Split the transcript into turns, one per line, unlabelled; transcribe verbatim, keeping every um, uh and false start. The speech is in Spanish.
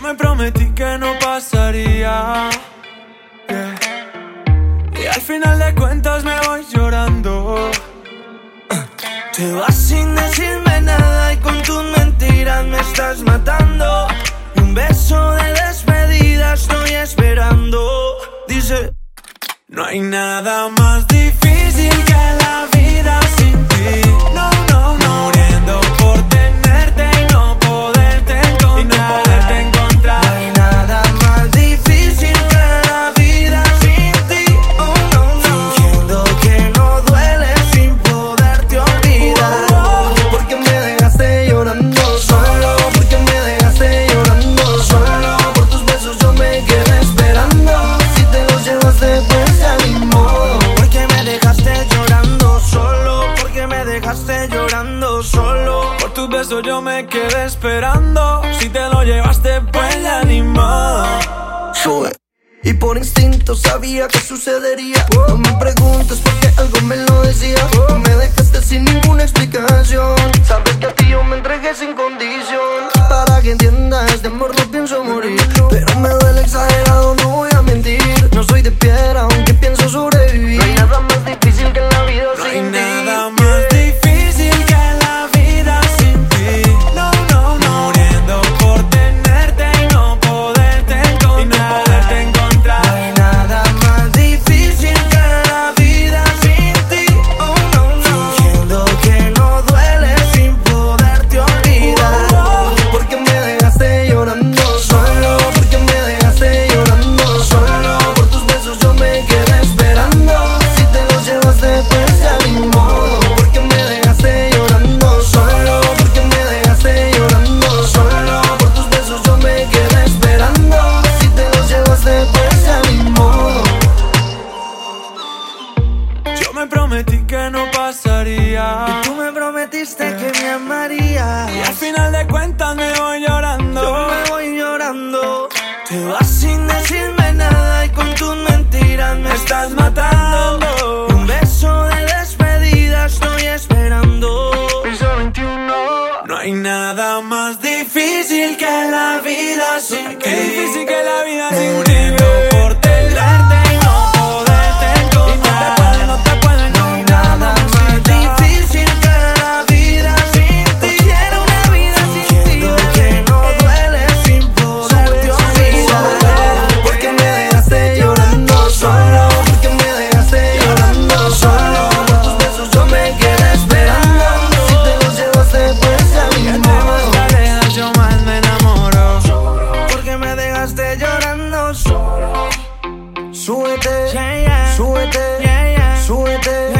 me prometí que no pasaría, yeah. Y al final de cuentas me voy llorando.
Te vas sin decirme nada y con tus mentiras me estás matando. Y un beso de despedida estoy esperando. Dice:
no hay nada más difícil que la vida sin ti. No, no, no. Muriendo por tenerte y no poderte encontrar. Y no poderte encontrar.
No hay nada más difícil que la vida sin ti. Oh, no, no. Fingiendo que no duele sin poderte olvidar. Oh, oh. Porque me dejaste llorando solo. Porque me dejaste llorando solo. Por tus besos yo me quedé esperando. Si te los llevaste pues ya ni modo. Porque me dejaste llorando solo. Porque me dejaste llorando solo.
Por tus besos yo me quedé esperando. Si te lo llevaste pues ya ni modo.
Sube. Y por instinto sabía que sucedería. No me preguntes porque algo me lo decía. Me dejaste sin ninguna explicación. Sabes que a ti yo me entregué sin condición. Para que entiendas, de amor no pienso morir. Pero me duele exagerado, no voy a mentir. No soy de piedra, aunque pienso sobrevivir. No hay nada más difícil que en la vida
No
sin
hay
ti.
nada más difícil que la vida sin ti. No, no, no. Muriendo por tenerte y no poderte encontrar. Y no poderte encontrar.
No hay nada más difícil que la vida sin ti. Oh, no, no. Fingiendo que no duele sin poderte olvidar.
Oh, oh.
Porque me dejaste llorando solo. Porque me dejaste llorando solo. Por tus besos yo me quedé esperando. Si te los llevaste pues ya ni modo. Porque me dejaste llorando solo. Porque me dejaste llorando solo. Por tus besos yo me quedé esperando. Si te los llevaste pues ya ni modo.
Yo me prometí que no pasaría.
Y tú me prometiste que me amarías.
Y al final de cuentas me voy llorando.
Yo me voy llorando. Te vas sin decirme nada y con tus mentiras me estás matando. Y un beso de despedida estoy esperando. Piso veintiuno.
No hay nada más difícil que la vida sin ti. Qué difícil que la vida sin ti. Muriendo por tenerte y no poderte encontrar. Y no te pueden, no te pueden
No hay nada más difícil que la vida sin ti. Quiero una vida sin ti. Fingiendo que no duele sin poderte olvidar. Porque me dejaste llorando solo. Porque me dejaste llorando solo. Por tus besos yo me quedé esperando. Si te los llevaste pues ya ni
Entre
modo.
más te alejas yo más me enamoro.
Porque me dejaste llorando solo. Súbete,
Yeah, yeah.
súbete,
Yeah, yeah.
súbete.